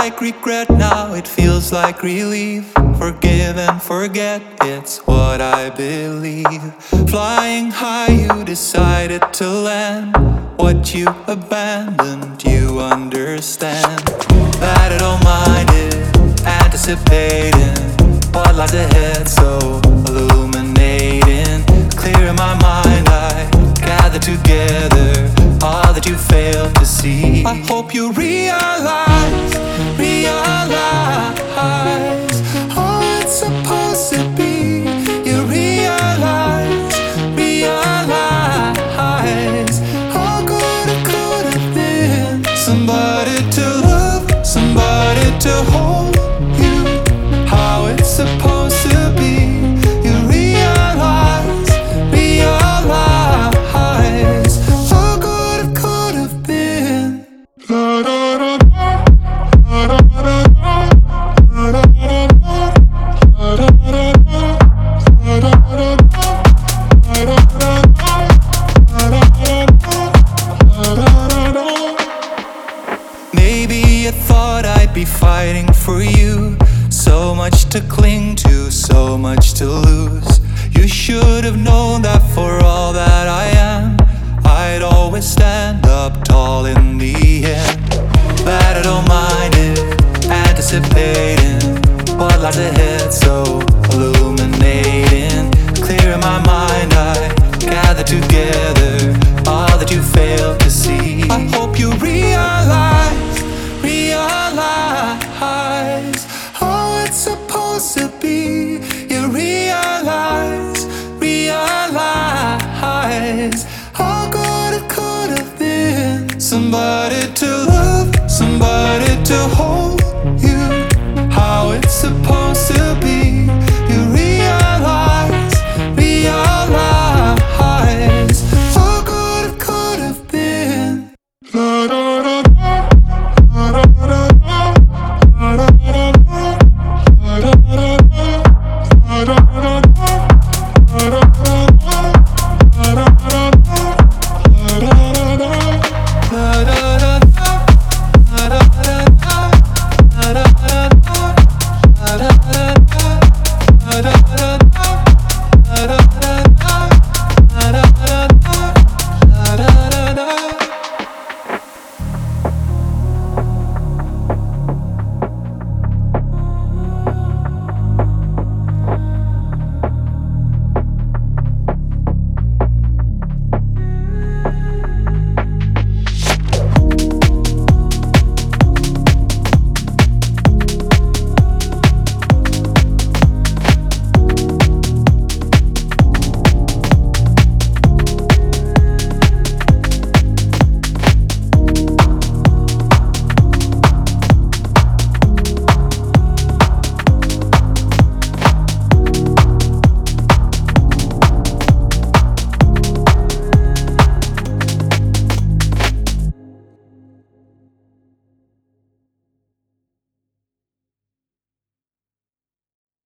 like regret, now it feels like relief. Forgive and forget, it's what I believe. Flying high, you decided to land. What you abandoned, you understand. That I don't mind it, anticipating what lies ahead, so illuminating. Clear in my mind, I gather together all that you failed to see. I hope you realize how it's supposed to be. You realize how good it could have been. Somebody to love, somebody to hold you. How it's supposed to be. You realize how good it could have been. La, da, da, da. La, da, da, da. La, da, da, da. La, da, da, da. La, da, da, da. La, da, da, da. La, da, da, da. La, da, da. Maybe you thought I'd be fighting for you. So much to cling to, so much to lose. You should have known that for all that I am, I'd always stand up tall in the end. That I don't mind it, anticipating what lies ahead, so illuminating. Clear in my mind, I gather together all that you failed to see. I hope you realize how it's supposed to be. You realize how good it could have been. Somebody to love, somebody to hold